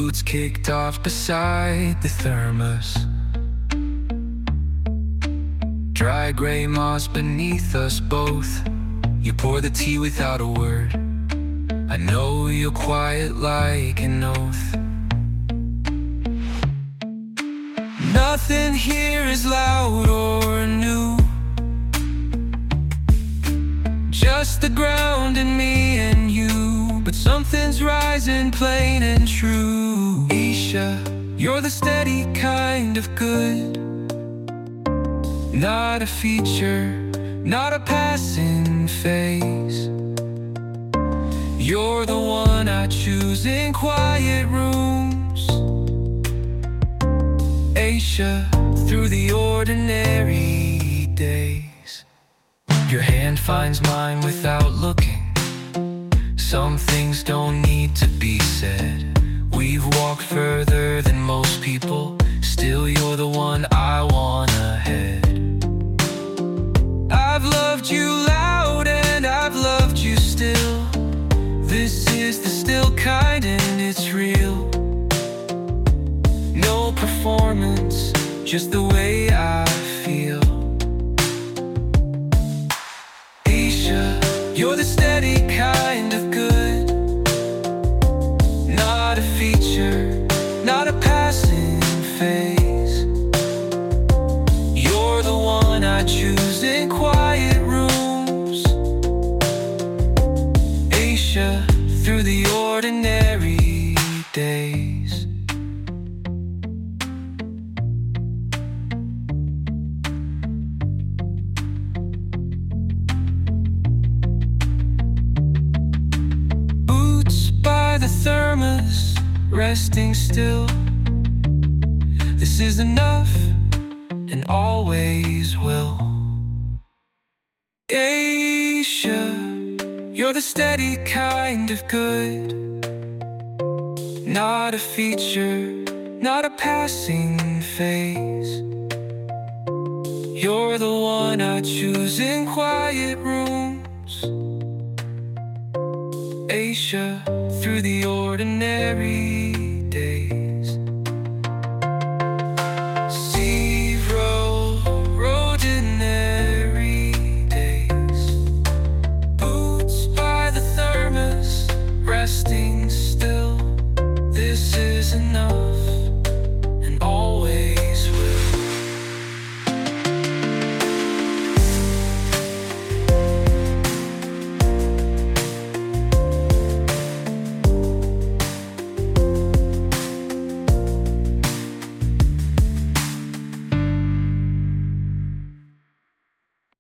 boots kicked off beside the thermos. Dry gray moss beneath us both. You pour the tea without a word. I know you're quiet like an oath. Nothing here is loud or new, just the ground and me and you. But something's rising plain and true. Isha, you're the steady kind of good, not a feature, not a passing phase. You're the one I choose in quiet rooms. Aisha, through the ordinary days. Your hand finds mine without looking. Some things don't need to be said. We've walked further than most people. Still you're the one I want ahead. I've loved you loud and I've loved you still. This is the still kind and it's real. No performance, just the way I feel. Aisha, you're the steady kind of good, not a feature, not a passing phase. You're the one I choose in quiet rooms. Aisha, through the ordinary days. Boots by the thermos, resting still. This is enough and always will. Aisha, you're the steady kind of good, not a feature, not a passing phase. You're the one I choose in quiet rooms. Aisha, through the ordinary